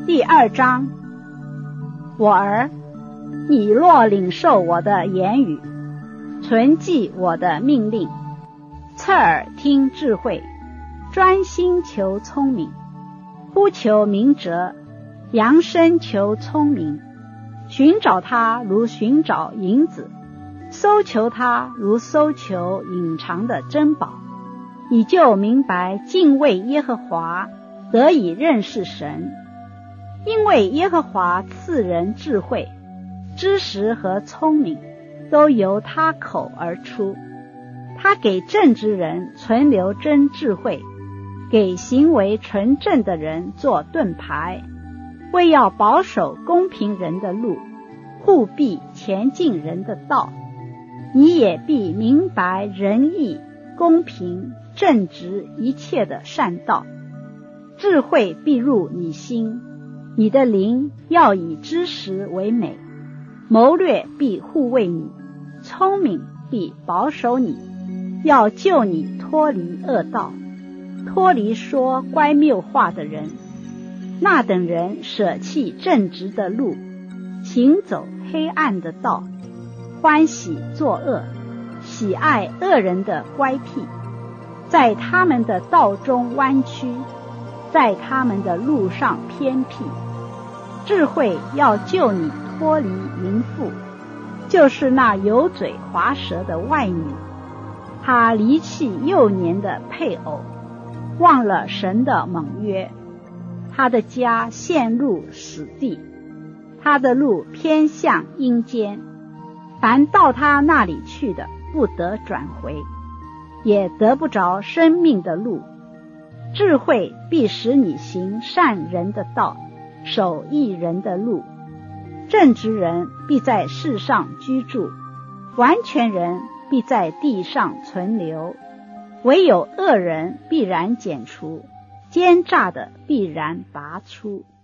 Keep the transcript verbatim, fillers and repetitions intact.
第二章，我儿，你若领受我的言语，存记我的命令，侧耳听智慧，专心求聪明，呼求明哲，扬声求聪明，寻找他如寻找银子，搜求他如搜求隐藏的珍宝，你就明白敬畏耶和华，得以认识神。因为耶和华赐人智慧，知识和聪明都由他口而出。他给正直人存留真智慧，给行为纯正的人做盾牌，为要保守公平人的路，护庇前进人的道。你也必明白仁义、公平、正直一切的善道。智慧必入你心，你的灵要以知识为美，谋略必护卫你，聪明必保守你，要救你脱离恶道，脱离说乖谬话的人。那等人舍弃正直的路，行走黑暗的道，欢喜作恶，喜爱恶人的乖僻，在他们的道中弯曲，在他们的路上偏僻。智慧要救你脱离淫妇，就是那油嘴滑舌的外女。她离弃幼年的配偶，忘了神的盟约。她的家陷入死地，她的路偏向阴间。凡到她那里去的，不得转回，也得不着生命的路。智慧必使你行善人的道，守义人的路。正直人必在世上居住，完全人必在地上存留。唯有恶人必然剪除，奸诈的必然拔出。